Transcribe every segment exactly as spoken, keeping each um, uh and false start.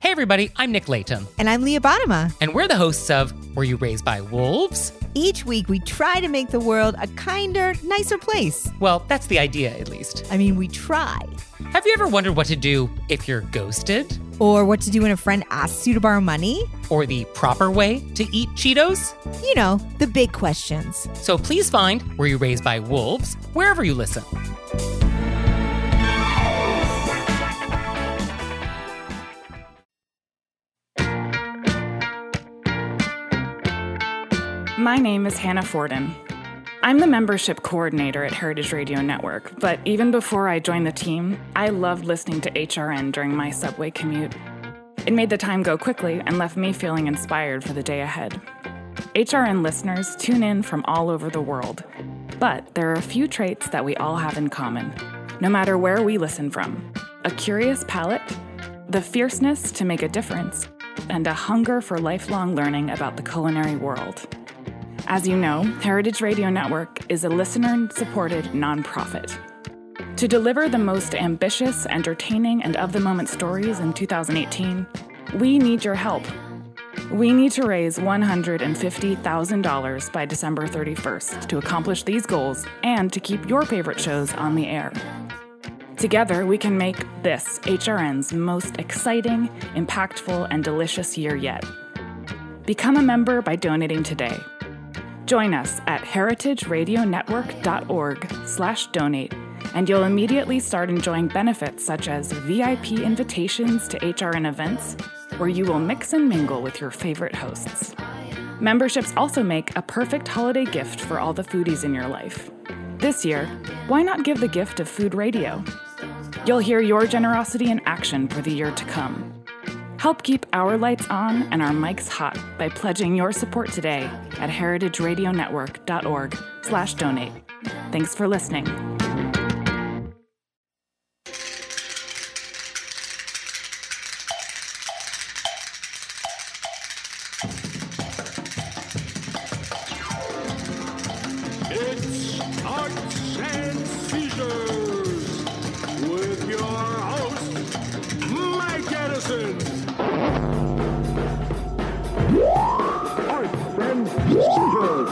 Hey everybody, I'm Nick Layton. And I'm Leah Bottima. And we're the hosts of Were You Raised by Wolves? Each week we try to make the world a kinder, nicer place. Well, that's the idea at least. I mean, we try. Have you ever wondered what to do if you're ghosted? Or what to do when a friend asks you to borrow money? Or the proper way to eat Cheetos? You know, the big questions. So please find Were You Raised by Wolves wherever you listen. My name is Hannah Forden. I'm the membership coordinator at Heritage Radio Network, but even before I joined the team, I loved listening to H R N during my subway commute. It made the time go quickly and left me feeling inspired for the day ahead. H R N listeners tune in from all over the world, but there are a few traits that we all have in common, no matter where we listen from. A curious palate, the fierceness to make a difference, and a hunger for lifelong learning about the culinary world. As you know, Heritage Radio Network is a listener-supported nonprofit. To deliver the most ambitious, entertaining, and of-the-moment stories in two thousand eighteen, we need your help. We need to raise one hundred fifty thousand dollars by December thirty-first to accomplish these goals and to keep your favorite shows on the air. Together, we can make this H R N's most exciting, impactful, and delicious year yet. Become a member by donating today. Join us at heritageradionetwork.org slash donate, and you'll immediately start enjoying benefits such as V I P invitations to H R N events, where you will mix and mingle with your favorite hosts. Memberships also make a perfect holiday gift for all the foodies in your life. This year, why not give the gift of food radio? You'll hear your generosity in action for the year to come. Help keep our lights on and our mics hot by pledging your support today at heritageradionetwork.org slash donate. Thanks for listening. It's Arts and Seizures with your host, Mike Edison. Arts and Seizures.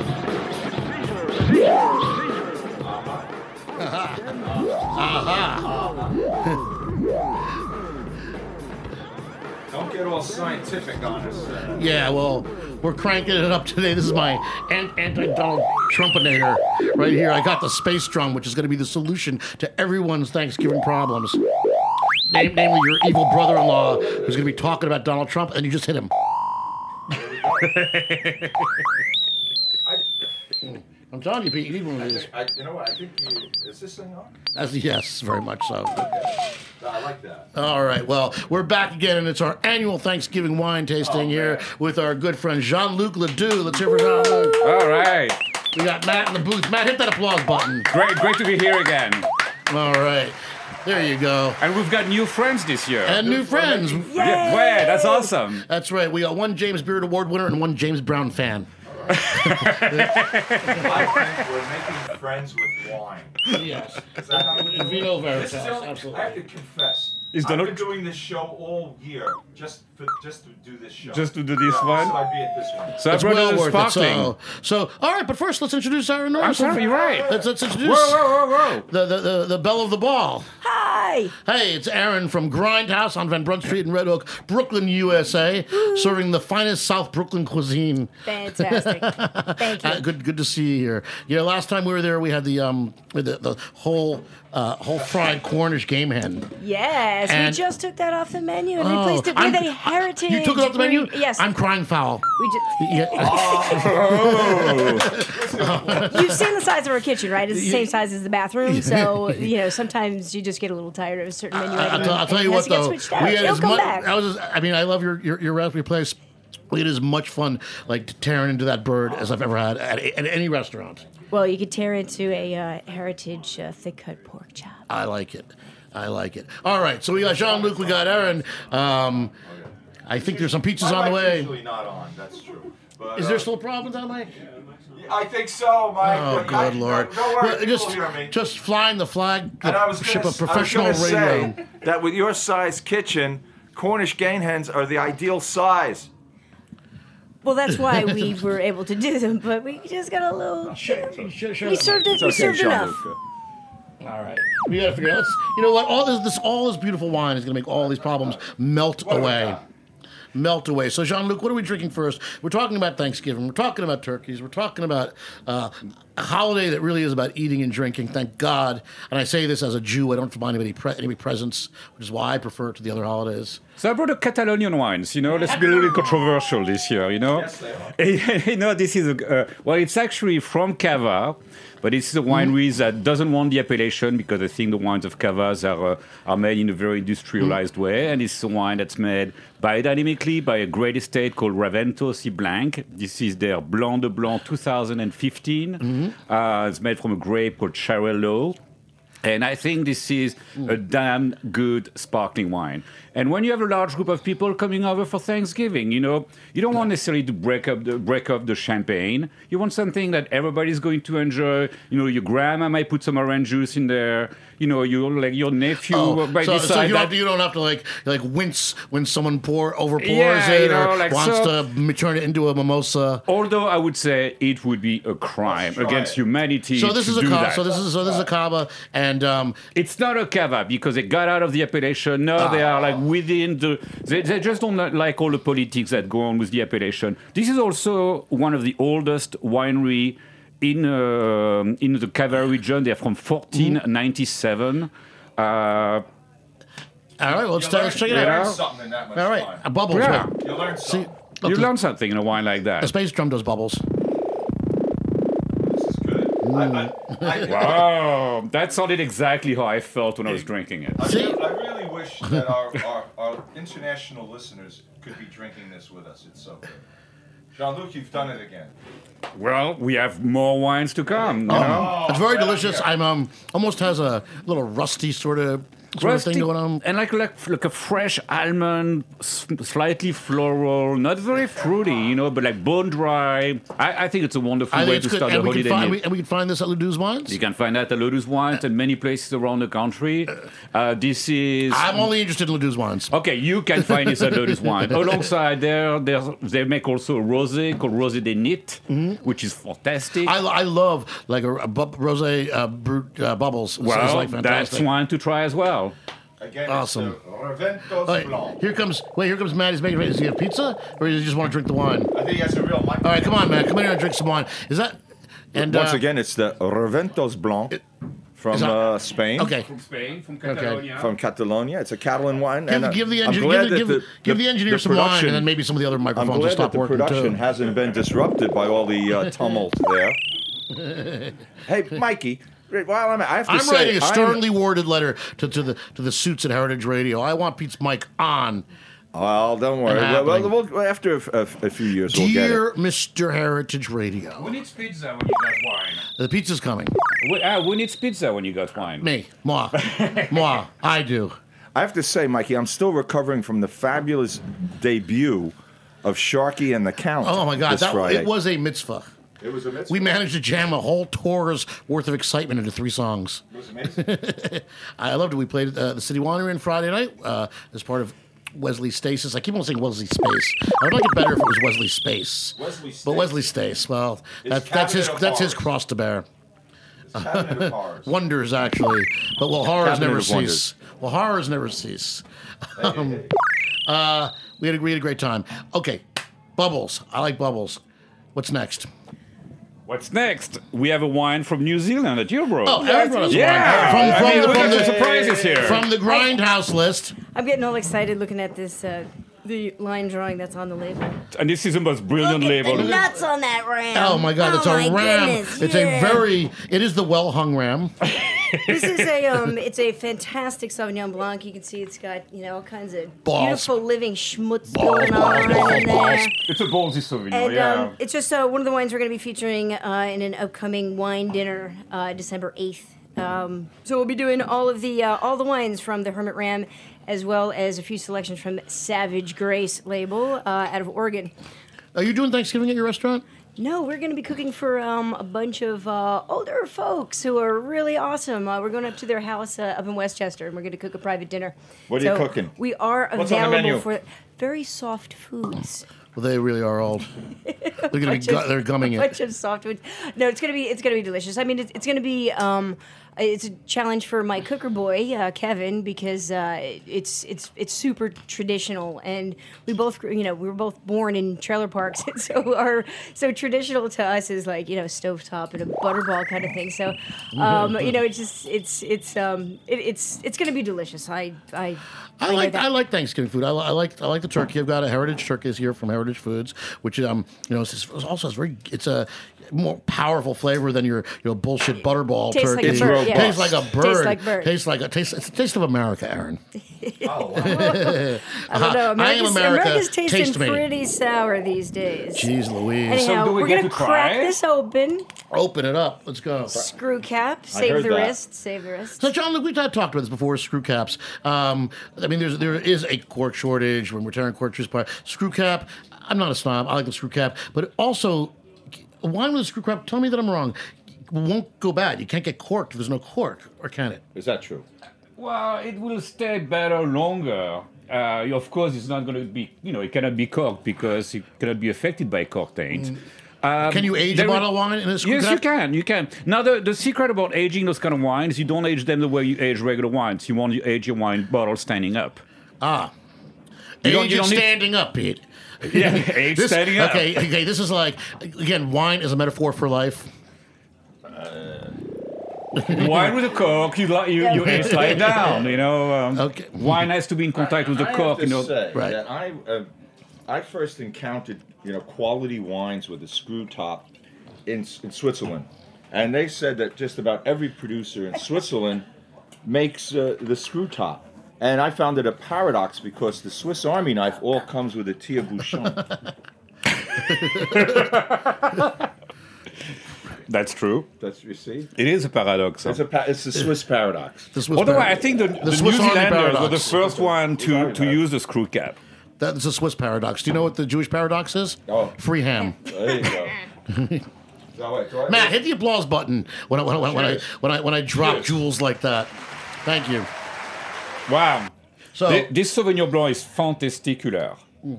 Don't get all scientific on us. Uh, Yeah, well, we're cranking it up today. This is my an- anti-Donald Trumpinator right here. I got the space drum, which is going to be the solution to everyone's Thanksgiving problems. Name, namely your evil brother-in-law who's going to be talking about Donald Trump, and you just hit him. I'm telling you, Pete, you need one of I these. think, I, you know what? I think you, is this thing on? That's, yes, very much so. Okay. I like that. All right, well, we're back again, and it's our annual Thanksgiving wine tasting Oh, here man. with our good friend Jean-Luc Ledoux. Let's hear for Jean-Luc. All right. We got Matt in the booth. Matt, hit that applause button. Great, great to be here again. All right. There you go. And we've got new friends this year. And new friends. Yeah, wow, that's awesome. That's right. We got one James Beard Award winner and one James Brown fan. I think we're making friends with wine. Yes. Is that how we do it? Vino This Veritas, is the only- absolutely. I have to confess. Is I've Donald- been doing this show all year just for, just to do this show. Just to do this Yeah, one? So I'd be at this one. So I It's brought well a worth it. sparkling. So, so, all right, but first let's introduce our enormous. I'm sorry, you're right. Let's, let's Whoa, introduce whoa, whoa, whoa. The, the, the, the belle of the ball. Hi! Hey, it's Aaron from Grindhouse on Van Brunt Street in Red Oak, Brooklyn, U S A, serving the finest South Brooklyn cuisine. Fantastic. Thank you. Uh, good, good to see you here. Yeah, last time we were there, we had the um, the, the whole, uh, whole fried Cornish game hen. Yes, And- we just took that off the menu and Oh, replaced it with I'm- a heritage. You took it off the menu? breed- Yes. I'm crying foul. we just, Yeah. you've seen the size of our kitchen, right? It's the same size as the bathroom, so you know sometimes you just get a little tired of a certain menu I'll, item. tell, I'll tell and you it has what, to get though. switched out. We had It'll as come much. back. I was. Just, I mean, I love your your, your recipe place. We had as much fun like tearing into that bird as I've ever had at, at any restaurant. Well, you could tear into a uh, heritage uh, thick cut pork chop. I like it. I like it. All right, so we got Jean-Luc, we got Aaron. Um, I think there's some pizzas My on the mic's way. usually not on. That's true. But, Is uh, there still a problem with that, Mike? I think so, Mike. Oh, but I- good Lord. Don't worry, Well, people just, hear me. just flying the flag, And I was the gonna ship s- of professional I was gonna radio. say that with your size kitchen, Cornish game hens are the ideal size. Well, that's why we were able to do them, but we just got a little. Sure, sure, sure. We served it. It's We okay, served enough. Jean-Luc. All right. We gotta figure out. Let's, you know what? All this, this, all this beautiful wine is gonna make all these problems melt away. Melt away. So, Jean-Luc, what are we drinking first? We're talking about Thanksgiving. We're talking about turkeys. We're talking about uh, a holiday that really is about eating and drinking. Thank God. And I say this as a Jew. I don't have to buy anybody pre- any presents, which is why I prefer it to the other holidays. So I brought a Catalonian wines, you know, let's be a little controversial this year, you know. Yes, they are. You know, this is, a, uh, well, it's actually from Cava, but it's a winery that doesn't want the appellation because I think the wines of Cavas are, uh, are made in a very industrialized way. And it's a wine that's made biodynamically by a great estate called Raventos y Blanc. This is their Blanc de Blanc two thousand fifteen. Uh, it's made from a grape called Xarel-lo. And I think this is a damn good sparkling wine. And when you have a large group of people coming over for Thanksgiving, you know, you don't want necessarily to break up the break up the champagne. You want something that everybody's going to enjoy. You know, your grandma might put some orange juice in there. You know, your like your nephew Oh, might so, decide so you, don't that. have to, you don't have to like like wince when someone pour over pours Yeah, it you know, or like wants so- to m- turn it into a mimosa. Although I would say it would be a crime try against it. humanity. So this to is a do cava. that. So this is so this is a cava, and um, It's not a cava because they got out of the appellation. No, they are like within the. They, they just don't like all the politics that go on with the appellation. This is also one of the oldest winery in uh, in the Cava region. They're from fourteen ninety-seven. Uh, all right, well, let's, You try- learn, let's check you it learn out. something in that much All right, time. uh, bubbles. Yeah. Wait. You learn See, something. look, you the, learn something in a wine like the that. space drum does bubbles. This is good. I, I, I, Wow, that sounded exactly how I felt when I was drinking it. I, See? really, I really wish that our, our, our international listeners could be drinking this with us. It's so good. Jean-Luc, you've done it again. Well, we have more wines to come. You know? It's very yeah, delicious. yeah. I'm um almost has a little rusty sort of sort Rustic of thing going on. and like, like like a fresh almond, s- slightly floral, not very fruity, you know, but like bone dry. I, I think it's a wonderful I way think it's to good, start the and we can holiday find meal. we, and we can find this at Ledoux's Wines. You can find that at Lotus Wines and many places around the country. Uh, this is. I'm only interested in Ledoux's Wines. Okay, you can find this at Lotus Wine. Alongside there, there's, they make also a rosé called Rosé des Nits, which is fantastic. I, I love like a, a bu- rosé uh, brut, uh, bubbles. It's- it's well, like that's fantastic. wine to try as well. Again, Awesome. it's the Raventos All right, Blanc. here comes wait. Here comes Matt. He's making ready. Does he have pizza, or does he just want to drink the wine? I think he has a real mic. All right, come on, Matt. Come in here and drink some wine. Is that? And Once uh, again, it's the Raventos Blanc from is that- uh, Spain. okay. From Spain, from Catalonia. From Catalonia. It's a Catalan wine. Give, and, uh, give the I'm engineer, glad give, the, that give, the- give the- the engineer the some wine, production- and then maybe some of the other I'm microphones will glad stop that the working production too. hasn't been disrupted by all the uh, tumult there. Hey, Mikey, while I'm, I have to I'm say, writing a I'm- sternly worded letter to, to the to the suits at Heritage Radio. I want Pete's mic on. Well, don't worry. And Well, happening. well, after a, a, a few years, we'll get it. Dear Mister Heritage Radio, Who needs pizza when you got wine? the pizza's coming. Who, ah, who needs pizza when you got wine? Me, moi, moi. I do. I have to say, Mikey, I'm still recovering from the fabulous debut of Sharky and the Count. Oh my God, this that Friday. it was a mitzvah. It was a mitzvah. We managed to jam a whole tour's worth of excitement into three songs. It was amazing. I loved it. We played at uh, the City Winery on Friday night uh, as part of Wesley Stasis. I keep on saying Wesley Space. I would like it better if it was Wesley Space. Wesley Stace. But Wesley Stace, well, It's that, that's his Cabinet of that's his Horrors. cross to bear. It's Cabinet of Horrors. Wonders, actually. But will horrors Cabinet never of Wonders. cease? Will horrors never cease? Um, uh, we, had a, we had a great time. Okay, bubbles. I like bubbles. What's next? What's next? We have a wine from New Zealand that you brought. Oh, Aaron brought us yeah! wine. From, I mean, from, we the, got from, some the, surprises here. from the Grindhouse list. I'm getting all excited looking at this, uh, the line drawing that's on the label. and this is the most brilliant Look at label. the nuts on that ram. Oh my God, it's Oh, a my ram. goodness, It's yeah. a very, it is the well hung ram. This is a um, it's a fantastic Sauvignon Blanc. You can see it's got you know all kinds of Balls. beautiful living schmutz Balls, going balls, on balls, in balls. there. It's a ballsy Sauvignon, And yeah. um, it's just uh, one of the wines we're going to be featuring uh, in an upcoming wine dinner, uh, December eighth. Um, so we'll be doing all of the uh, all the wines from the Hermit Ram, as well as a few selections from Savage Grace label uh, out of Oregon. Are you doing Thanksgiving at your restaurant? No, we're going to be cooking for um, a bunch of uh, older folks who are really awesome. Uh, we're going up to their house uh, up in Westchester, and we're going to cook a private dinner. What are so you cooking? We are What's on the available menu? for very soft foods. Well, they really are old. They're gonna be Bunch gu- of- they're gumming a it. bunch of soft foods. No, it's gonna be it's gonna be delicious. I mean, it's, it's gonna be um, it's a challenge for my cooker boy uh, Kevin because uh, it's it's it's super traditional, and we both you know we were both born in trailer parks, and so our so traditional to us is like you know stovetop and a butterball kind of thing. So um, you know it's just it's it's um, it, it's it's gonna be delicious. I I. I like I like Thanksgiving food. I, li- I like I like the turkey. I've got a Heritage Turkey here from Heritage Foods, which um you know it's, it's also it's very it's a more powerful flavor than your you know bullshit butterball Tastes turkey. like a bird, yeah. Tastes like a bird. Tastes like bird. Tastes like a taste. It's a taste of America, Aaron. Oh, wow. I don't know. I am America's, America. America's tasting Taste me. pretty sour these days. Jeez Louise. Anyhow, do we we're get gonna to crack try? this open. Open it up. Let's go. Screw cap. I Save heard the that. wrist. Save the wrist. So, John, look, we've talked about this before. Screw caps. Um, I mean, there's there is a cork shortage when we're tearing cork juice apart. Screw cap. I'm not a snob. I like the screw cap, but also wine with a screw cap. Tell me that I'm wrong. Won't go bad. You can't get corked if there's no cork, or can it? Is that true? Well, it will stay better longer. Uh, of course, it's not going to be, you know, it cannot be corked because it cannot be affected by cork taint. Um, Can you age a there bottle is- of wine in a screw Yes, cap? you can. You can. Now, the, the secret about aging those kind of wines, you don't age them the way you age regular wines. You want to age your wine bottle standing up. Ah. You don't- Age you it don't need- standing up, Pete. Yeah, age This- standing up. Okay, okay. This is like again, wine is a metaphor for life. Wine with a cork, you li- you, you age slide down. You know, um, Okay. wine has to be in contact with the I cork. have You to know, say Right. that I uh, I first encountered you know quality wines with a screw top in in Switzerland, and they said that just about every producer in Switzerland makes uh, the screw top. And I found it a paradox because the Swiss Army knife all comes with a tire-bouchon. that's true. That's you see, It is a paradox. huh? it's a pa- it's the Swiss paradox. The Swiss Although par- I think the, the, New Swiss Army Zealanders were the paradox. first one to, to use the screw cap. That's a Swiss paradox. Do you know what the Jewish paradox is? Oh. Free ham. There you go. So, wait, do I- Matt, hit the applause button when I when I, when I Cheers. when I when I drop Cheers. jewels like that. Thank you. Wow. So Thi- this Sauvignon Blanc is fantasticular.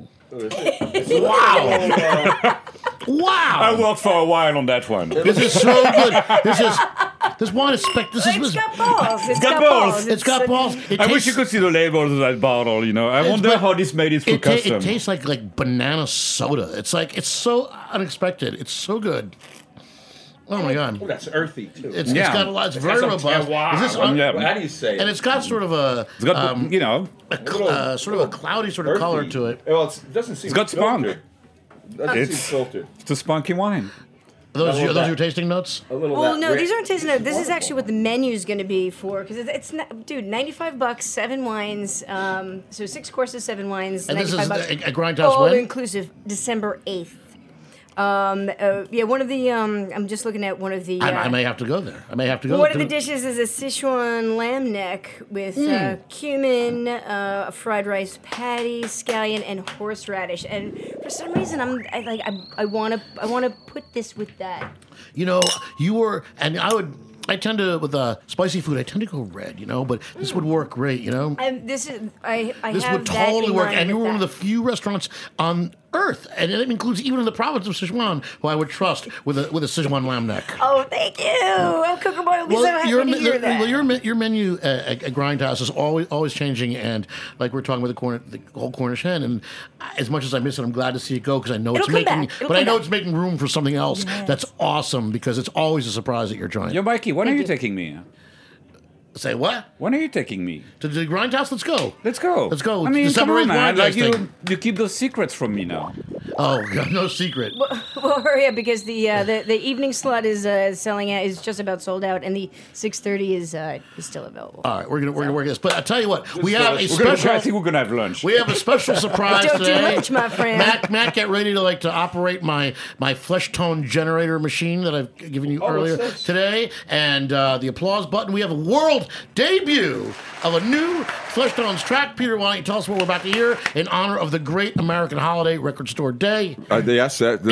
wow, I wow. worked for a while on that one. This is so good. This is this wine is spec. This is It's this, got balls. It's got got balls. balls. it's got a- balls. It I wish tastes, you could see the labels of that bottle, you know. I wonder but- how this made it through It, ta- custom. it tastes like like banana soda. It's like it's so unexpected. It's so good. Oh my god. Oh, that's earthy too. It's, Yeah. it's got a lot. It's It very has some robust. terroir. Is this un- Yeah. How do you say it? and it's got sort of a it's got, um, you know, a cl- uh, sort of a cloudy sort of Earthy. color to it. Well, it's, it doesn't seem It's got spunk. filtered. Doesn't It's- seem filtered. it's a spunky wine. Those I are, love those are that. your tasting notes. A little. Well, that no, rich- these aren't tasting notes. This is wonderful. actually what the menu's going to be for because it's, it's not, dude, ninety-five bucks, seven wines. Um, so six courses, seven wines, And this ninety-five is bucks. a, a grindhouse all when? inclusive, December eighth. Um, uh, yeah, one of the um, I'm just looking at one of the. Uh, I, I may have to go there. I may have to go. One of to the dishes is a Sichuan lamb neck with uh, Hmm. cumin, uh, a fried rice patty, scallion, and horseradish. And for some reason, I'm I, like I, I want to I want to put this with that. You know, you were, and I would. I tend to with uh, spicy food. I tend to go red. You know, but this would work great. You know, And this is I I this have would that totally in work. mind And you with were one of the that. few restaurants on earth, and it includes even in the province of Sichuan, who I would trust with a with a Sichuan lamb neck. Oh, thank you. Oh, Cooker Boy will be so happy your, to me- hear the- that. well, your me- your menu uh, at, at Grindhouse is always always changing, and like we're talking with the, corner, the whole Cornish hen, and as much as I miss it, I'm glad to see it go because I know It'll it's come making, back. It'll but I come know back. it's making room for something else that's awesome because it's always a surprise at your joint. Yo, Mikey, when Thank are you you. taking me? Say what? When are you taking me? To the Grindhouse? Let's go. Let's go. Let's go. I mean, December come on, eighth man. wine Like you, tasting. you keep those secrets from me now. Oh, God, no secret. Well, hurry up because the uh, the, the evening slot is uh, selling out is just about sold out, and the six thirty is uh, is still available. All right, we're gonna we're gonna work this. But I tell you what, we so have a it's- We're gonna, I special. think we're gonna have lunch. We have a special surprise Don't do today. much, my friend. Matt, Matt, get ready to like to operate my my flesh tone generator machine that I've given you Oh, earlier what's this? today, and uh, the applause button. We have a world debut of a new Flesh Tones track. Peter, why don't you tell us what we're about to hear in honor of the great American holiday, Record Store Day? Uh, yes, uh, the It's Pilgrims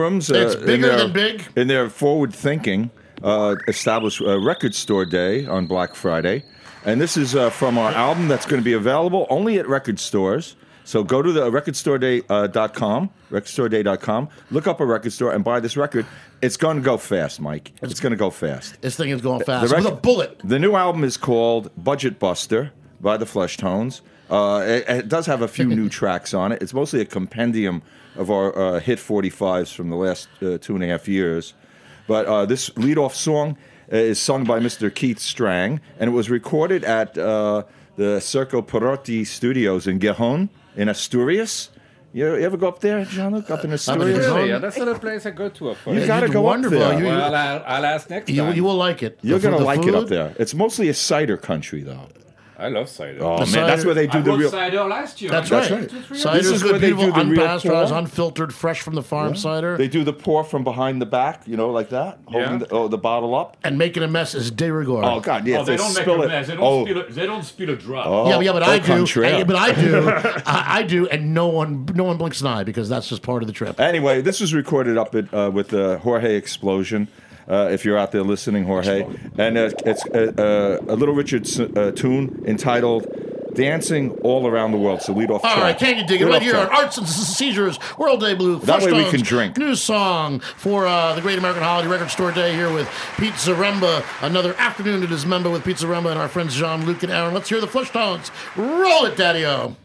Abrams. Uh, It's in bigger their- than big. In their forward thinking, uh, established a record store day on Black Friday. And this is uh, from our album that's going to be available only at record stores. So go to the record store day dot com, record store day dot com, look up a record store and buy this record. It's going to go fast, Mike. It's going to go fast. This thing is going fast. The With a record- bullet. The new album is called Budget Buster by the Flesh Tones. Uh, it, it does have a few new tracks on it. It's mostly a compendium of our uh, hit forty-fives from the last uh, two and a half years. But uh, this lead-off song uh, is sung by Mister Keith Strang, and it was recorded at uh, the Circo Perotti Studios in Gijón, in Asturias. You, you ever go up there, Jean-Luc, up in Asturias? Really? Yeah, that's not a place I go to. Of course. You got to It's go wonderful. up there. You- Well, I'll, I'll ask next time. You, you will like it. You're The going fu- to the like it up food? there. It's mostly a cider country, though. I love cider. Oh, man, cider- that's where they do I the brought real... cider last year. That's I right. got right. two, three Cider This is is good, where they beautiful, do the real unpasteurized, pour. unfiltered, fresh from the farm cider. They do the pour from behind the back, you know, like that, holding Yeah. the, oh, the bottle up. and making a mess is de rigueur. Oh God, yeah, Oh, they if don't make spill a it. mess. They don't, oh, spill, a, they don't spill a drop. oh, Yeah, yeah, but au I do. contraire. I, but I do. I, I do, and no one, no one blinks an eye because that's just part of the trip. Anyway, this was recorded up at uh, with the Jorge Explosion. Uh, if you're out there listening, Jorge, and uh, it's uh, uh, a Little Richard uh, tune entitled "Dancing All Around the World." So lead off. All track. right, can you dig it? Lead Right off here on track. Arts and Seizures, World Day Blue. That way we Flushtones, can drink. New song for uh, the Great American Holiday Record Store Day here with Pete Zaremba. Another afternoon at Dismember with Pete Zaremba and our friends Jean-Luc and Aaron. Let's hear the Flushtones. Roll it, Daddy-O.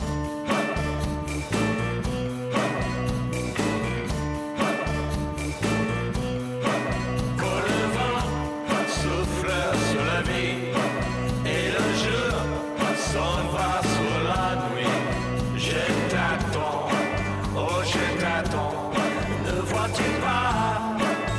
Souffle sur la vie et le jour s'en va sur la nuit. Je t'attends, oh je t'attends, ne vois-tu pas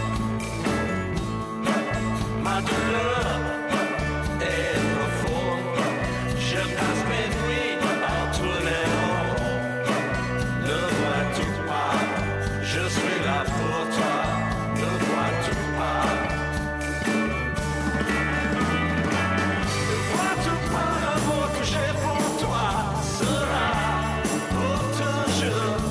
ma douleur est profonde. Je passe mes nuits en tournant. Ne vois-tu pas, je suis là pour toi. Ne vois-tu pas? Vois-tu pas l'amour que j'ai pour toi sera pour toujours.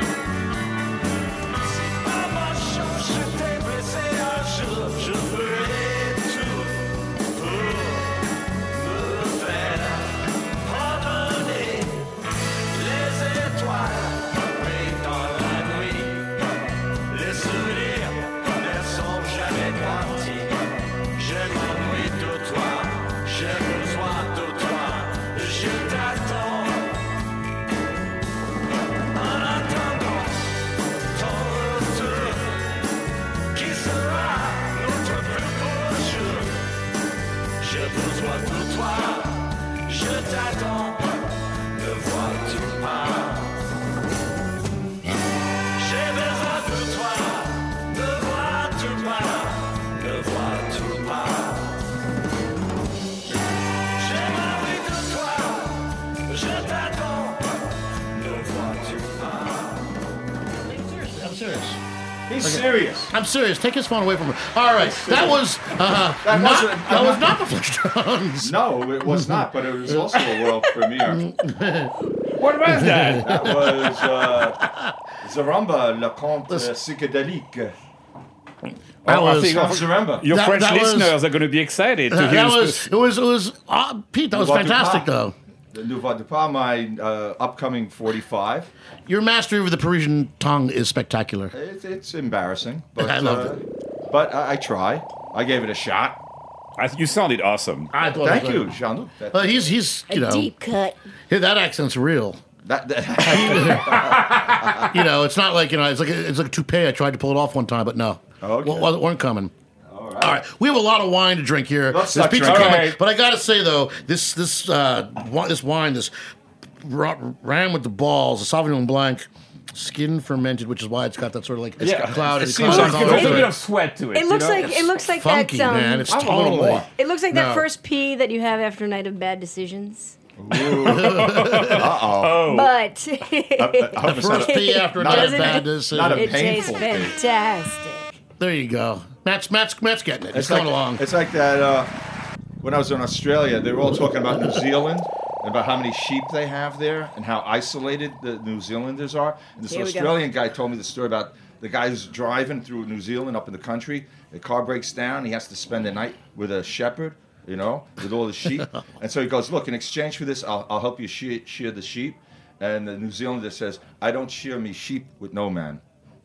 Si par ma chance je t'ai blessé un jour, je ferai tout pour me faire pardonner. Les étoiles brillent dans la nuit, les souvenirs ne sont jamais partis. Je m'ennuie de toi. J'ai besoin de toi, je t'attends. En attendant ton retour, qui sera notre plus beau jour. J'ai besoin de toi, je t'attends. Ne vois-tu pas? J'ai besoin de toi, ne vois-tu pas? Ne vois-tu pas? J'ai envie de toi, je t'attends, ne vois-tu pas? I'm serious. He's serious. I'm serious. Take his phone away from her. All right, that was uh, That not, wasn't- that I'm was not- not the Flushtones. No, it was not, but it was also a world premiere. What was that? That was uh, Zaremba, Le Conte uh, Psychédélique. That Oh, I was- think From Zaremba. your That- French that was- listeners are going to be excited to That, hear that this. was it was it was uh, Pete. That was What, fantastic, Dupas? though. Ne vois-tu pas, my uh, upcoming forty-five. Your mastery of the Parisian tongue is spectacular. It's, it's embarrassing, but I loved uh, but I, I try. I gave it a shot. I, you sounded awesome. I thought Thank it was you, good. Jean-Luc. That, Uh, he's he's you A know deep cut. yeah, that accent's real. that, that You know, it's not like you know, it's like a, it's like a toupee. I tried to pull it off one time, but no, Okay. Wa- wa- weren't coming. all right. All right, we have a lot of wine to drink here. Let's There's not pizza drink. coming, All right. but I gotta say though, this this uh, wi- this wine, this ra- ram with the balls, the Sauvignon Blanc, skin fermented, which is why it's got that sort of like Yeah. clouded. It seems clouded like color There's a to bit it. of sweat to it. It looks you know? like it looks like funky, that. Um, man. It's I want a little totally. more. It looks like No. that first pee that you have after a night of bad decisions. Uh-oh. But I hope it's not First a, pee after a not night a- of bad decision. not a it tastes painful pee. fantastic. There you go. Matt's Matt's Matt's getting it. It's It's coming like, along. It's like that. Uh, when I was in Australia, they were all talking about New Zealand, about how many sheep they have there, and how isolated the New Zealanders are. And this Here we go. Australian guy told me the story about the guy's driving through New Zealand up in the country. The car breaks down. He has to spend the night with a shepherd, you know, with all the sheep. And so he goes, look, in exchange for this, I'll, I'll help you shear, shear the sheep. And the New Zealander says, I don't shear me sheep with no man.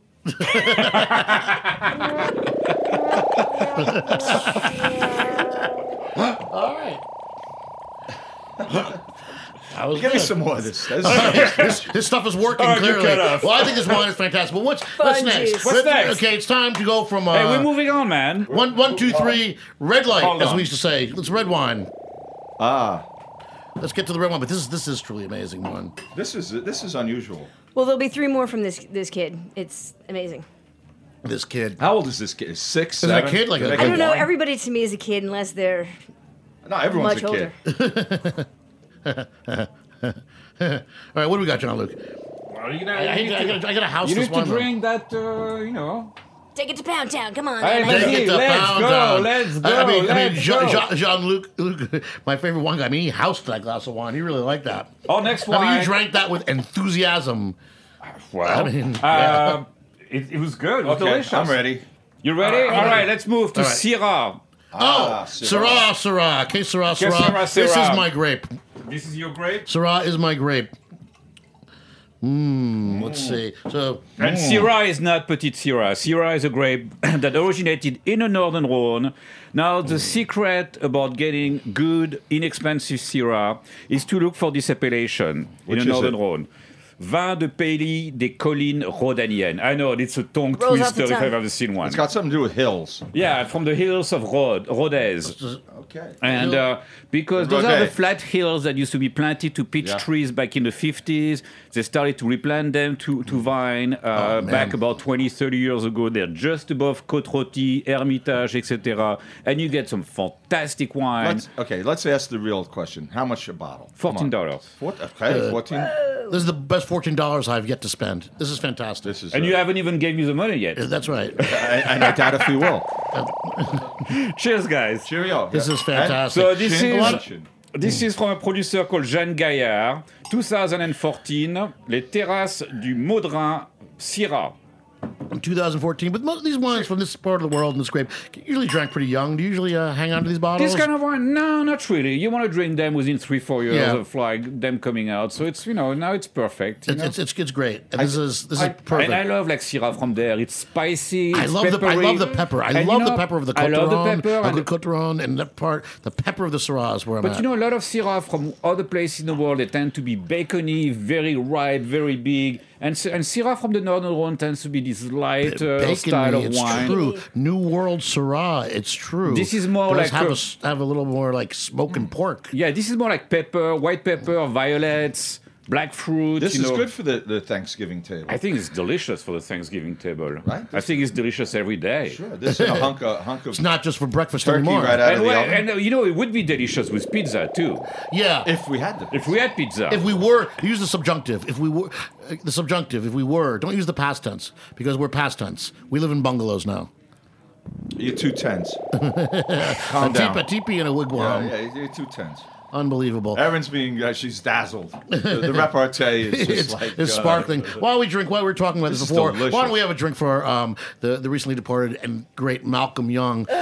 All right. I was Give me good. some more of this. This is- Okay, this, this stuff is working All right, you clearly. cut off. Well, I think this wine is fantastic. But what's, what's next? juice. What's Let- next? Okay, it's time to go from uh, Hey, we're moving on, man. one, one, two, three, red light, Hold as on. we used to say. Let's red wine. ah, Let's get to the red wine. But this is this is truly amazing one. this is this is unusual. Well, there'll be three more from this this kid. It's amazing. This kid. How old is this kid? Six, Is it a seven? kid? Like Do a- they I don't get know. wine? Everybody to me is a kid unless they're No, everyone's much a kid. older. All right, what do we got, John Luke? Well, you know, I, I, you need I, to- gotta, I gotta house you this need to wine. though. drink that, uh, you know. Take it to Pound Town. Come on. Hey, man. let's, Take it see, to let's Pound go, Town. let's go, I, I mean, I mean, let's Jean, go. Jean, Jean Luc, Luc, my favorite wine guy. I mean, he housed that glass of wine. He really liked that. Oh, next I mean, wine. you drank that with enthusiasm. Well, I mean, uh, it, it was good. It was Okay, delicious. I'm ready. You ready? All right, let's move to All right. Syrah. Ah, Oh, Syrah, Syrah, que Syrah, Que Syrah. Syrah, This is Syrah. my grape. This is your grape. Syrah is my grape. Mmm. Let's see. So, And Syrah is not Petite Syrah. Syrah is a grape that originated in the northern Rhone. Now, the secret about getting good, inexpensive Syrah is to look for this appellation Which in is the northern it? Rhone. Vin de Pays des Collines Rhodaniennes. I know, it's a tongue Rolls off the twister if tongue. I've ever seen one. It's got something to do with hills. Yeah, from the hills of Rhodes. Rhodes. Okay. And uh, because those are Okay. the flat hills that used to be planted to peach Yeah. trees back in the fifties, they started to replant them to, to vine uh, Oh, man. back about twenty, thirty years ago. They're just above Côte-Rôtie, Hermitage, et cetera. And you get some fantastic wine. Let's, okay, let's ask the real question. How much a bottle? Come fourteen on. dollars. Four, okay, fourteen. this is the best fourteen dollars I've yet to spend. This is fantastic. This is. And uh, you haven't even gave me the money yet. That's right. and I doubt if we will. Cheers, guys. Cheerio. This is fantastic. So this Chin- is chin. this is from a producer called Jeanne Gaillard, two thousand fourteen, Les Terrasses du Maudrin Syrah. In two thousand fourteen, but most of these wines from this part of the world and this grape usually drank pretty young. Do you usually uh, hang on to these bottles? This kind of wine, no, not really. You want to drink them within three, four years Yeah. of like them coming out. So it's you know now it's perfect. you It's, know? it's, it's, it's great. And this is this I- is perfect. And I love like Syrah from there. It's spicy. I it's love the I peppery. love the pepper. I And you love the know, pepper of the I Côte love the d'Aron, pepper. of and the Côte d'Aron, and that part, the pepper of the Syrah is where I'm But at. you know, a lot of Syrah from other places in the world, they tend to be bacony, very ripe, very big. And, Sy- and Syrah from the Northern Rhone tends to be this light uh, Bacon, style of it's wine. true. New World Syrah, it's true. This is more Does like have a- a, s- have a little more like smoking pork. Yeah, this is more like pepper, white pepper, violets, black fruit. This you is know. good for the, the Thanksgiving table. I think it's delicious for the Thanksgiving table. Right? I think it's delicious every day. Sure, this is a hunk of hunk of It's not just for breakfast turkey anymore. right out of And, the well, oven. and uh, you know, it would be delicious with pizza too. Yeah. if we had the If we had pizza. If we were, use the subjunctive. If we were, uh, the subjunctive. If we were, don't use the past tense because we're past tense. We live in bungalows now. you're two tens. A Calm down. teepee, a teepee and a wigwam. Yeah, yeah, you're two tens. Unbelievable. Erin's being uh, she's dazzled. The, the repartee is just it's, like it's uh, sparkling. While we drink, while we were talking about this, This is before, delicious. why don't we have a drink for um, the, the recently departed and great Malcolm Young of, of,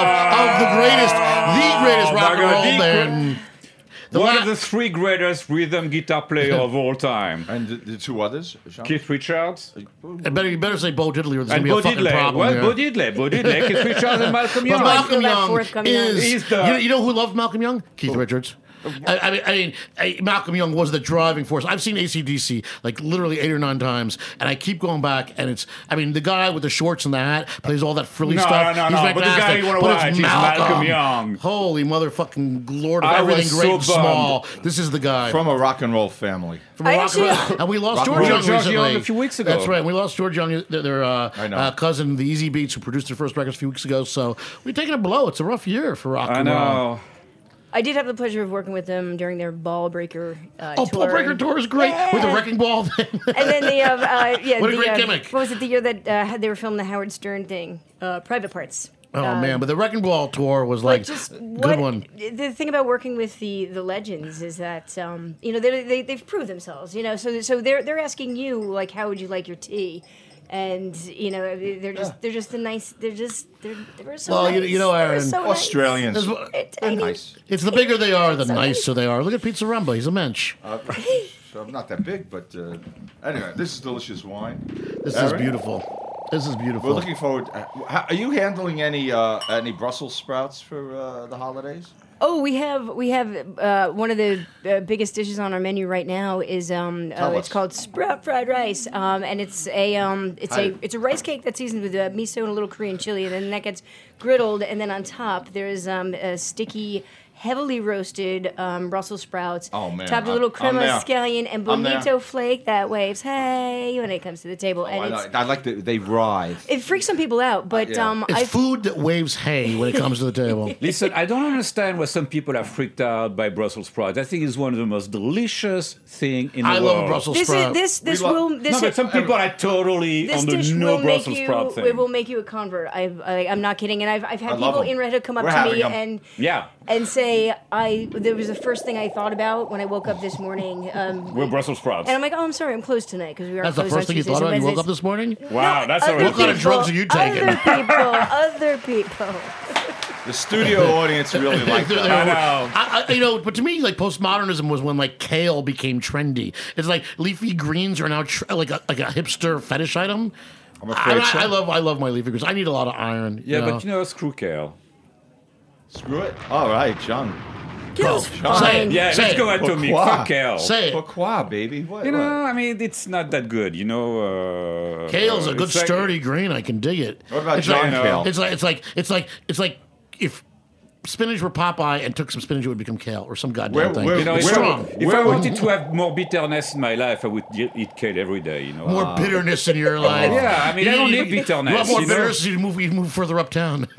of the greatest, the greatest Oh, rock and my God, roll the band. The One la- of the three greatest rhythm guitar players of all time. And the, the two others, Jean? Keith Richards I better, you better say Bo Diddley or there's going and to be Bo a fucking Diddley. problem Well, here. Bo Diddley, Bo Diddley, Keith Richards and Malcolm But Young. Malcolm feel that Young forthcoming on. is. He's the- you, know, you know who loved Malcolm Young? Keith Richards. I, I mean, I mean, I, Malcolm Young was the driving force. I've seen A C D C like literally eight or nine times, and I keep going back. And it's, I mean, the guy with the shorts and the hat plays all that frilly No, stuff. no, no, He's no, but the guy fantastic. you wanna But it's watch is Malcolm Young. Holy motherfucking lord of I everything was great so and small. bummed. This is the guy. From a rock and roll family. From a I rock actually- and roll- and we lost Rock George and Young roll. George recently. Young a few weeks ago. That's right. We lost George Young, their, their uh, I know. uh, cousin, the Easy Beats, who produced their first records a few weeks ago. So we've taken a blow. It's a rough year for rock I and roll. know. I did have the pleasure of working with them during their Ball Breaker uh, Oh, tour. Paul Breaker and- tour is great with the Yeah. wrecking ball thing. And then the uh, uh, yeah, What a the, great uh, gimmick. What was it? The year that uh, had they were filming the Howard Stern thing, uh, Private Parts. Oh Uh, man, but the wrecking ball tour was Like like just good what, one. The thing about working with the, the legends is that um, you know they, they they've proved themselves. You know, so so they're they're asking you like, how would you like your tea? And you know they're just they're just a nice they're just they're they're so Well, nice. you, you know, They're Aaron, so nice. Australians. It's- They're tiny. Nice. It's the bigger they are, the So nicer they are. Look at Pizza Rumba. He's a mensch. Uh, so I'm not that big, but uh, anyway, this is delicious wine. This Aaron? is beautiful. This is beautiful. We're looking forward. Uh, how, are you handling any uh, any Brussels sprouts for uh, the holidays? Oh, we have we have uh, one of the uh, biggest dishes on our menu right now is um uh, Tell it's us. called sprout fried rice um and it's a um it's Hi. a it's a rice cake that's seasoned with uh, miso and a little Korean chili, and then that gets griddled, and then on top there is um a sticky, heavily roasted um, Brussels sprouts. Oh, man. Topped with a I'm- little I'm crema there. scallion and I'm there. bonito flake that waves hey when it comes to the table, Oh, I, and it's, know. I like that they writhe. it freaks some people out, but yeah. um it's I food that waves hay when it comes to the table. Listen, I don't understand why some people are freaked out by Brussels sprouts. I think it's one of the most delicious thing in the I world. love a Brussels this sprout. is this this love- will this No, but some people are totally This on the dish no will make Brussels you. sprout thing. It will make you a convert. I, I I'm not kidding. And I've I've had I love people 'em. in Red Hook come up We're to me having 'em. and Yeah. and say I there was the first thing I thought about when I woke up this morning. Um, We're Brussels sprouts. and I'm like, oh, I'm sorry, I'm closed tonight because we are That's the closed first on thing you Tuesdays thought and about when you woke up Wednesdays. this morning? Wow, that's Other already. What kind of people, drugs are you taking? Other people, other people. The studio audience really liked They're- that. I know. I, I, you know, but to me, like postmodernism was when like kale became trendy. It's like leafy greens are now tr- like a like a hipster fetish item. I'm afraid I, so. I love I love my leafy greens. I need a lot of iron. Yeah, you know? but you know, screw kale. Screw it. All right, John. Kale's Say fine. it. Yeah, Say let's it. go atomic. Pourquoi? Fuck kale. Say it. Pourquoi, baby? What? You know, what? I mean, it's not that good. You know, uh, Kale's a uh, good it's like- sturdy green. I can dig it. What about it's John like, kale? It's like it's like it's like it's like if spinach were Popeye and took some spinach, it would become kale or some goddamn Where- thing. where- You know, it's if, strong. I, if I wanted to have more bitterness in my life, I would y- eat kale every day. You know, More bitterness in your life. Yeah, I mean, I don't need bitterness, You want more you know? bitterness? You move, you move further uptown.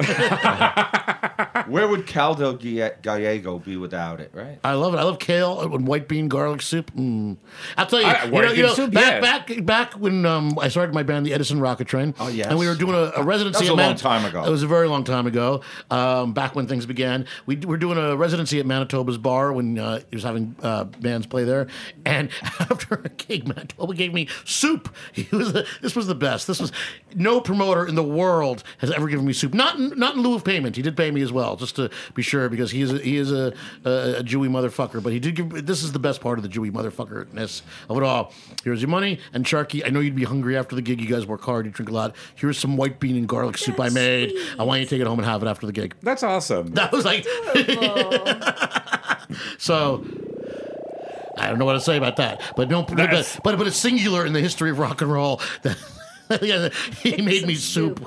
Where would caldo Ga- gallego be without it, right? I love it. I love kale and white bean garlic soup. Mm. I'll tell you, I- you white know, you bean know soup, back, yes. back, back when um, I started my band, the Edison Rocket Train. Oh, yes. And we were doing a, a residency. That was at a long Manit- time ago. It was a very long time ago. Um, back when things began, we d- were doing a residency at Manitoba's Bar when uh, he was having uh, bands play there. And after a gig, Manitoba gave me soup. He was the, this was the best. This was no promoter in the world has ever given me soup. Not in, not in lieu of payment. He did pay me as well, just to be sure, because he is a, he is a, a, a Jewy motherfucker. But he did give. This is the best part of the Jewy motherfuckerness of it all. Here's your money, and Sharky, I know you'd be hungry after the gig. You guys work hard. You drink a lot. Here's some white bean and garlic soup I made. I want you to take it home and have it after the gig. that's awesome. That was like. So. I don't know what to say about that, but no, but, That's- but but it's singular in the history of rock and roll that yeah, he made me soup.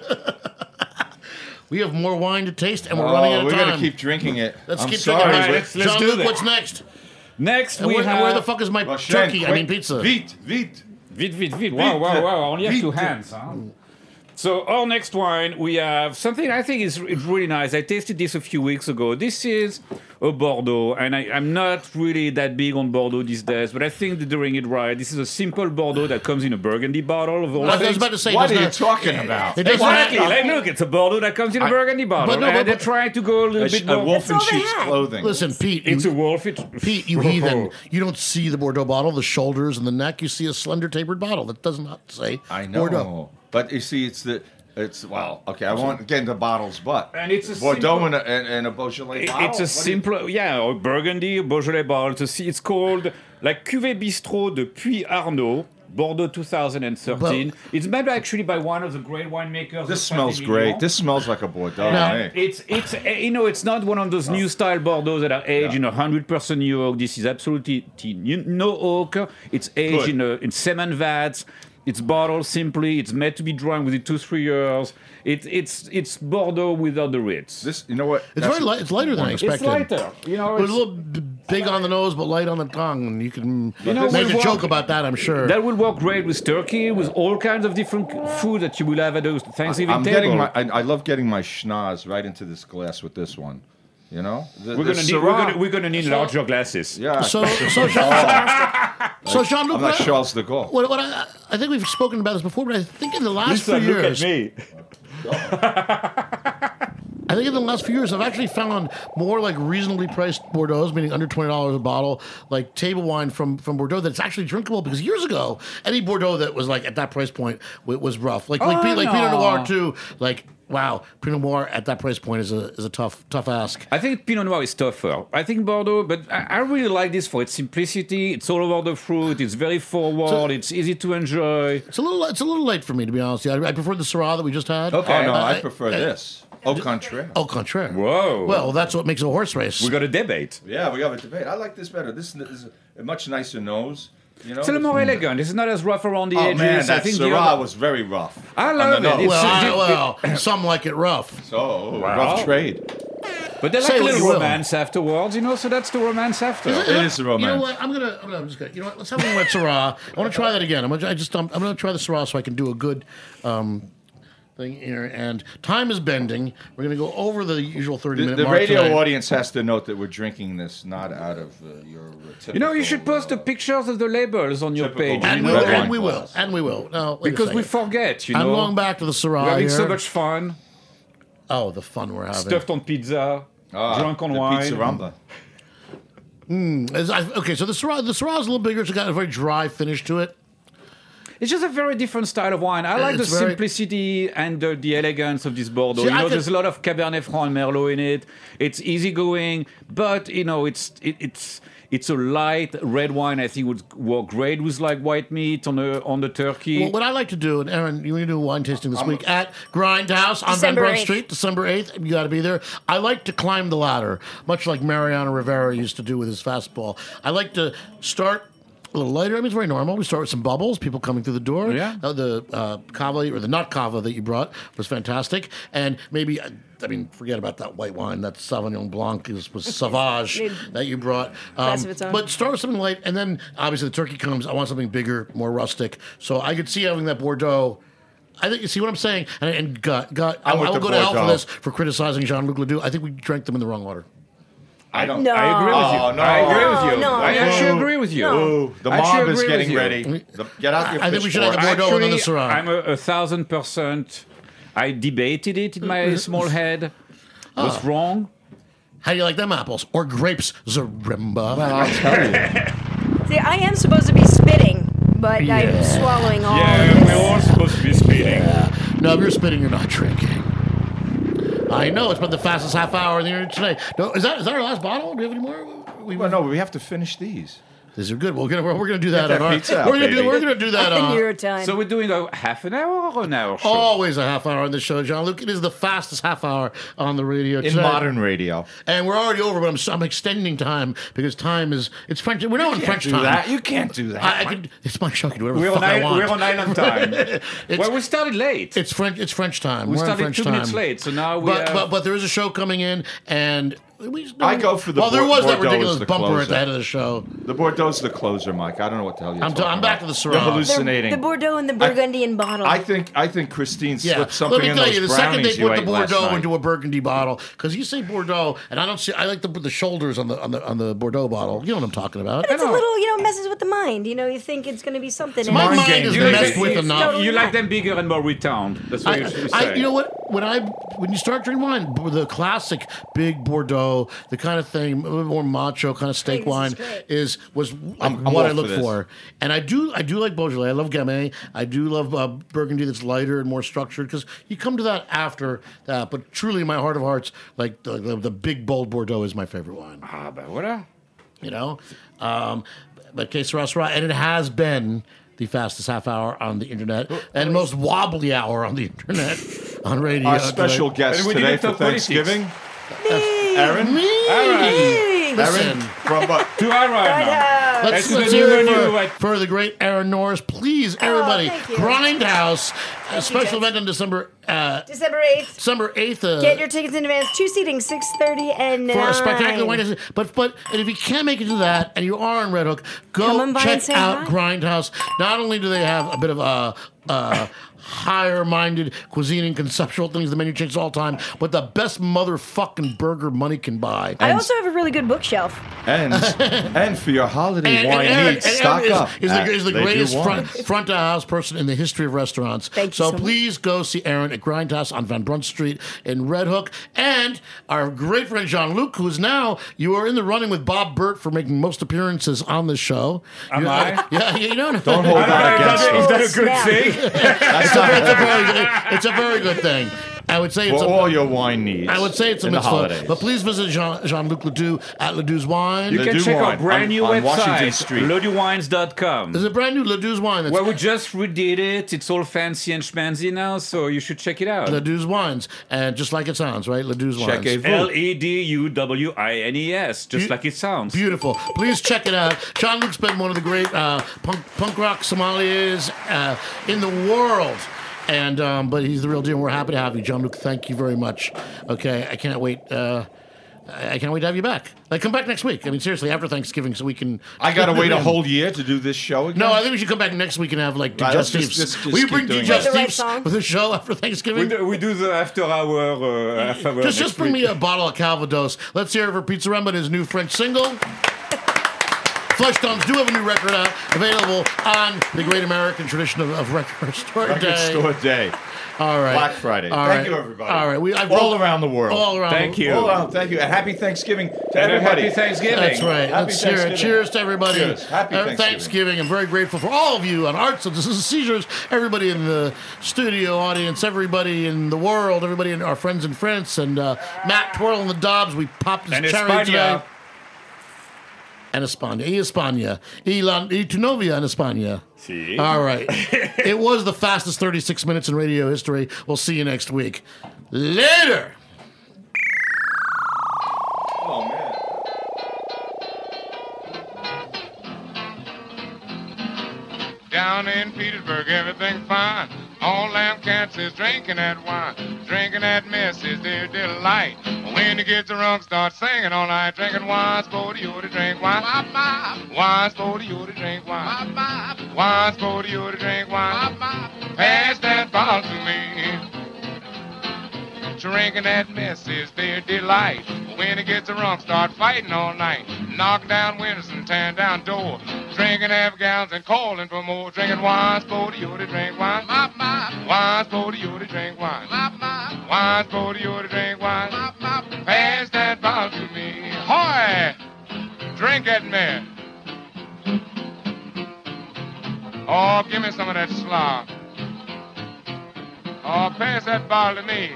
We have more wine to taste, and we're running out Oh, of we're time. gonna keep drinking it. Let's I'm keep sorry. drinking. All right, Wait, let's- let's do Jean-Luc, that. what's next? Next, And we where, have where the fuck is my Rochelle, turkey? I mean quick. pizza. Vite, vite. Vite, vite, vite. Wow, wow, wow. I only have two Vite. hands. Huh? So our next wine, we have something I think is is really nice. I tasted this a few weeks ago. This is a Bordeaux, and I, I'm not really that big on Bordeaux these days, but I think they're doing it right. This is a simple Bordeaux that comes in a Burgundy bottle of all I was things. about to say, What does are you not- talking about? It doesn't Exactly. have- Like, look, it's a Bordeaux that comes in a Burgundy bottle, but no, but- and they're but- trying to go a little A, bit a more. wolf in all they sheep's had. clothing. Listen, Pete. It's you, a wolf. It, Pete, you heathen. You don't see the Bordeaux bottle, the shoulders and the neck. You see a slender tapered bottle. That does not say I know, Bordeaux. but you see, it's the it's well, okay. I won't get into bottles, but And it's a Bordeaux simple- and a, and, and a Beaujolais It- bottle. It's a What do you- simple, yeah, or Burgundy, a Beaujolais bottle. To see, it's called La Cuvée Bistrot de Puy Arnaud, Bordeaux two thousand thirteen. Well- It's made actually by one of the great winemakers. This of smells Saint-Emilion. great. This smells like a Bordeaux. Now- hey. It's it's eh, you know it's not one of those new style Bordeaux that are aged in a hundred percent new oak. This is absolutely t- you- no oak. It's aged Good. in a, in cement vats. It's bottled simply. It's made to be drunk within two three years. It's it's it's Bordeaux without the Ritz. This, you know what? It's very light. It's lighter than I It's expected. lighter. You know, It was it's, a little b- big on the nose, but light on the tongue. And you can You know, make we a walk- joke about that, I'm sure. that will work great with turkey, with all kinds of different food that you will have at a Thanksgiving I'm table. getting my. I, I love getting my schnoz right into this glass with this one. You know, the, we're the gonna need we're Syrah- gonna, we're gonna need larger glasses. Yeah. so, so, Jean, so Jean-Luc, I'm not what- Charles de Gaulle. What, what I, I think we've spoken about this before, but I think in the last Listen, few look years, at me. I think in the last few years, I've actually found more like reasonably priced Bordeaux, meaning under twenty dollars a bottle, like table wine from, from Bordeaux that's actually drinkable. Because years ago, any Bordeaux that was like at that price point w- was rough. Like like, Oh, P- like no. Pinot Noir too. Like wow, Pinot Noir at that price point is a is a tough tough ask. I think Pinot Noir is tougher. I think Bordeaux, but I, I really like this for its simplicity. It's all over the fruit. It's very forward. So- it's easy to enjoy. It's a little it's a little late for me to be honest. I, I prefer the Syrah that we just had. Okay. Oh no, Uh, I prefer uh, this. Au contraire. Au contraire. Whoa. Well, that's what makes it a horse race. We got a debate. Yeah, we have a debate. I like this better. This is a much nicer nose. You know. It's a little more elegant. It's not as rough around the Oh edges. man, I that think the Syrah other- was very rough. I on love the it. nose. It's well, a- I, well, some like it rough. So Wow. rough trade. But they like Say a what you little will. romance afterwards, you know. So that's the romance after. It is a romance. You know what? I'm gonna. I'm, gonna, I'm just gonna. You know what? Let's have one with Syrah. I want to try that again. I'm gonna. I just. I'm, I'm gonna try the Syrah so I can do a good um, thing here. And time is bending. We're gonna go over the usual thirty The, minute the mark radio tonight. audience has to note that we're drinking this not out of uh, your uh, typical, You know, you should post the uh, pictures of the labels on your typical page. And, You we, know, will, red and wine we will. glass. And we will. No, wait a Because we second. forget, you I'm know. going back to the Syrah We're having here. so much fun. Oh, the fun we're having. Stuffed on pizza, ah, drunk on the wine. Pizza Ramba. As I, okay, so the Syrah, the Syrah is a little bigger. It's got a very dry finish to it. It's just a very different style of wine. I like the It's very- simplicity and the, the elegance of this Bordeaux. See, you I know, could- there's a lot of Cabernet Franc and Merlot in it. It's easygoing, but you know, it's it, it's it's a light red wine. I think would work great with like white meat on the on the turkey. Well, what I like to do, and Aaron, you want to do a wine tasting this week at Grindhouse on Van December Brunt eighth. Street, December eighth. You got to be there. I like to climb the ladder, much like Mariano Rivera used to do with his fastball. I like to start a little lighter. I mean, it's very normal. We start with some bubbles, people coming through the door. Yeah. Uh, the uh, cava, or the nut cava that you brought was fantastic. And maybe, uh, I mean, forget about that white wine. That Sauvignon Blanc is, was Sauvage that you brought. Um, Class of its own. but start with something light, and then obviously the turkey comes. I want something bigger, more rustic. So I could see having that Bordeaux. I think you see what I'm saying. And, and gut, gut. I, I'm with I will the go to hell for Bordeaux. this for criticizing Jean-Luc Ledoux. I think we drank them in the wrong order. I don't. No. I agree with you. Oh, no. I agree with you. No, I no. actually agree with you. Ooh, the I actually mob is agree getting with you. ready. The- get out your I think we should have the pitchfork. Bordeaux and then the Actually, Syrah. I'm a, a thousand percent. I debated it in my small head. Was wrong. How do you like them apples? Or grapes, Zarimba? I'll tell you. See, I am supposed to be spitting, but I'm swallowing all of this. all supposed to be speeding. No, if you're spitting, you're not drinking. I know, it's been the fastest half hour in the internet today. No, is that is that our last bottle? Do we have any more? We, Well, no, we have to finish these. These are good. We're gonna we're gonna do that. that on our, pizza out, we're gonna do baby. we're gonna do that In on your time. So we're doing a half an hour or an hour show? always a half hour on the show, Jean-Luc. It is the fastest half hour on the radio In today. modern radio. And we're already over, but I'm, I'm extending time because time is it's French. We're now in French do time. that. You can't do that. I, I can, it's my show. I can do whatever We're the on, fuck I island, want. we're on island time. It's- well, we started late. It's French. It's French time. We We're on started French two time. minutes late, so now we But, have- but but there is a show coming in, and we. I go for the Well, there Bor- was that Bordeaux ridiculous as the bumper at closer. the head of the show. The Bordeaux's the closer, Mike. I don't know what the hell you're I'm, talking t- I'm about. back to the Syrah. You're The- hallucinating. The Bordeaux and the Burgundian bottle. I think I think Christine Yeah, slipped something let me in tell those you, the second brownies they you put the ate last Bordeaux night. into a Burgundy bottle, because you say Bordeaux, and I don't see. I like the the shoulders on the on the on the Bordeaux bottle. You know what I'm talking about. But it's a little, you know, messes with the mind. You know, you think it's going to be something. My and- mind game. is You like messed them- with you- enough. totally You like not. them bigger and more retained. That's what I, you should I, say. you know what? When I when you start drinking wine, b- the classic big Bordeaux, the kind of thing, a little more macho kind of steak this is wine, great. is was I'm- what I'm I all look for this. for. And I do I do like Beaujolais. I love Gamay. I do love uh, Burgundy that's lighter and more structured because you come to that after that. But truly, in my heart of hearts, like the, the, the big bold Bordeaux is my favorite wine. Ah, ben voilà. You know, um, but Que Sera Sera, and it has been the fastest half hour on the internet and most wobbly hour on the internet on radio. Our special today. guest And we today didn't for talk politics. Thanksgiving, Me. Aaron. Me. Hey. Listen, Aaron from what? To Aaron. Right, let's, That's let's the hear new it menu for, at- for the great Aaron Norris. Please, everybody, thank you. Grindhouse, a you, special guys. event on December uh, December eighth. December eighth. Uh, Get your tickets in advance. Two seating, six thirty and nine. for a spectacular wine tasting. But but and if you can't make it to that, and you are in Red Hook, Come go on by check and say out hi. Grindhouse. Not only do they have a bit of a uh, higher-minded cuisine and conceptual things. The menu changes all the time, but the best motherfucking burger money can buy. I also have a really good bookshelf. And and for your holiday And- wine and Aaron- needs, and stock Aaron up. is, is at the, is the They Do greatest front, Wines. front of house person in the history of restaurants. Thank you so so much. please go see Aaron at Grindhouse on Van Brunt Street in Red Hook. And our great friend Jean-Luc, who is now, you are in the running with Bob Burt for making most appearances on the show. Am You- I? Yeah, you don't Don't hold that against Is them. that a good Snap. thing? it's, a, it's, a very good, it's a very good thing. I would say it's For a, all your wine needs. I would say it's a in the mitzvah. holidays. But please visit Jean, Jean-Luc Ledoux at Ledoux's Wine. You They can do check wine our brand on- new on Washington website, Street. ledoux wines dot com. There's a brand new Ledoux's Wine. That's Well, we just redid it. It's all fancy and schmancy now, so you should check it out. Ledoux's Wines. And just like it sounds, right? Ledoux's Wines. Check L E D U W I N E S, just Beau- like it sounds. Beautiful. Please check it out. Jean-Luc's been one of the great uh, punk, punk rock sommeliers uh, in the world. And um, but he's the real deal. And we're happy to have you, Jean-Luc. Thank you very much. Okay, I can't wait. Uh, I can't wait to have you back. Like, come back next week. I mean, seriously, after Thanksgiving, so we can. I gotta wait a whole year to do this show again. No, I think we should come back next week and have like Right, let's digestives. just- just- just Will you keep bring doing it. With the right digestives song? for the show after We Thanksgiving? do, we do the after hour. Uh, half hour Just, next just bring week. me a bottle of Calvados. Let's hear it for Pizza Rumba and his new French single. Fleshtones do have a new record out, available on the great American tradition of, of Record Store Record Day. Store Day. All right. Black Friday. All Thank right. you, everybody. All right. We, I've All rolled- around the world. All around Thank the you. Hold on, thank you. And happy Thanksgiving to And a everybody. happy Thanksgiving. That's right. Happy Let's hear it. Thanksgiving. Cheers to everybody. Cheers. Happy Uh, Thanksgiving. Thanksgiving. I'm very grateful for all of you on Arts and Seizures, everybody in the studio audience, everybody in the world, everybody in our friends in France, and uh, Matt twirling the Dobbs. We popped his And cherry España. today. And España. Y España. Y, la, y tu novia en España. See? All right. It was the fastest thirty-six minutes in radio history. We'll see you next week. Later. Oh, man. Down in Petersburg, everything's fine. All them cats is drinking that wine. Drinking that mess is their delight. When you get drunk, start singing all night. Drinking wine's for you to drink wine. Wine's for you to drink wine. Wine's for you to drink wine. Pass that bottle to me. Drinking that mess is their delight. When it gets drunk, start fighting all night. Knock down windows and tearing down doors. Drinking half gallons and calling for more. Drinking wine's for you to drink wine. Wine's for you to drink wine. Wine's for you to drink wine. Pass that bottle to me. Hoy! Drink that mess. Oh, give me some of that slop. Oh, pass that bottle to me.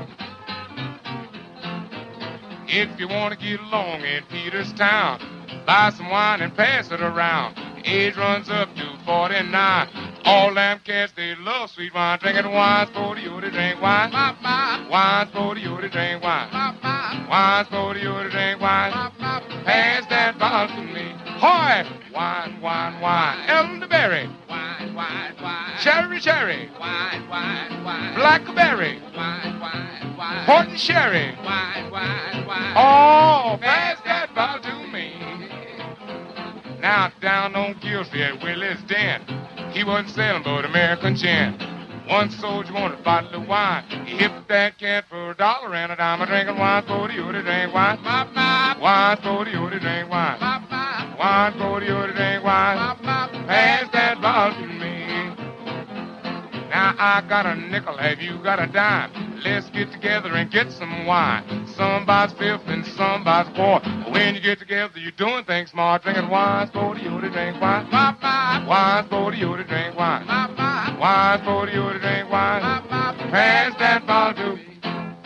If you want to get along in Peterstown, buy some wine and pass it around. Age runs up to forty-nine. All them cats, they love sweet wine. Drinking wine's for you to drink wine. Wine's for you to drink wine. Wine's for you to drink wine. Pass that bottle to me. Hoy! Wine, wine, wine. Elderberry. Wine, wine, wine. Cherry, cherry. Wine, wine, wine. Blackberry. Wine, wine, wine. Horton sherry. Wine, wine, wine. Oh, pass that bottle to me. Now down on Gill Street at Willie's Den, he wasn't selling but American gin. One soldier wanted a bottle of wine. He hipped that cat for a dollar and a dime. I'm drinking wine for you to drink wine. Wine for you to drink wine. Wine for you to drink wine. Pass that bottle to me. Now I got a nickel, have you got a dime? Let's get together and get some wine. Some buys fifth and some buys fourth. When you get together, you're doing things smart. Drinking wine's for you to drink wine. Wine's for you to drink wine. Wine's for you to drink wine. Pass that bottle to me.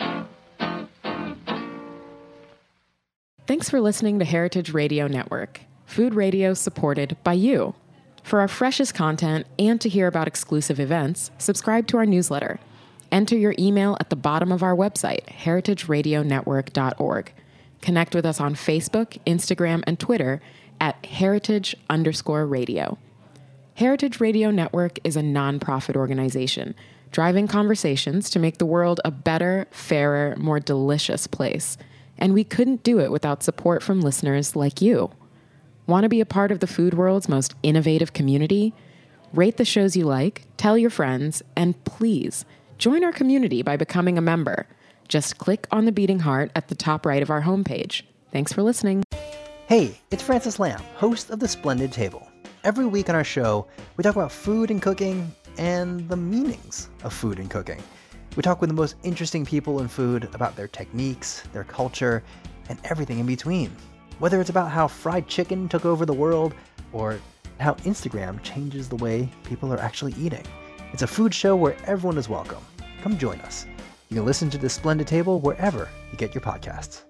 Thanks for listening to Heritage Radio Network, food radio supported by you. For our freshest content and to hear about exclusive events, subscribe to our newsletter. Enter your email at the bottom of our website, heritage radio network dot org. Connect with us on Facebook, Instagram, and Twitter at heritage underscore radio. Heritage Radio Network is a nonprofit organization driving conversations to make the world a better, fairer, more delicious place. And we couldn't do it without support from listeners like you. Want to be a part of the food world's most innovative community? Rate the shows you like, tell your friends, and please join our community by becoming a member. Just click on the beating heart at the top right of our homepage. Thanks for listening. Hey, it's Francis Lamb, host of The Splendid Table. Every week on our show, we talk about food and cooking and the meanings of food and cooking. We talk with the most interesting people in food about their techniques, their culture, and everything in between. Whether it's about how fried chicken took over the world or how Instagram changes the way people are actually eating. It's a food show where everyone is welcome. Come join us. You can listen to The Splendid Table wherever you get your podcasts.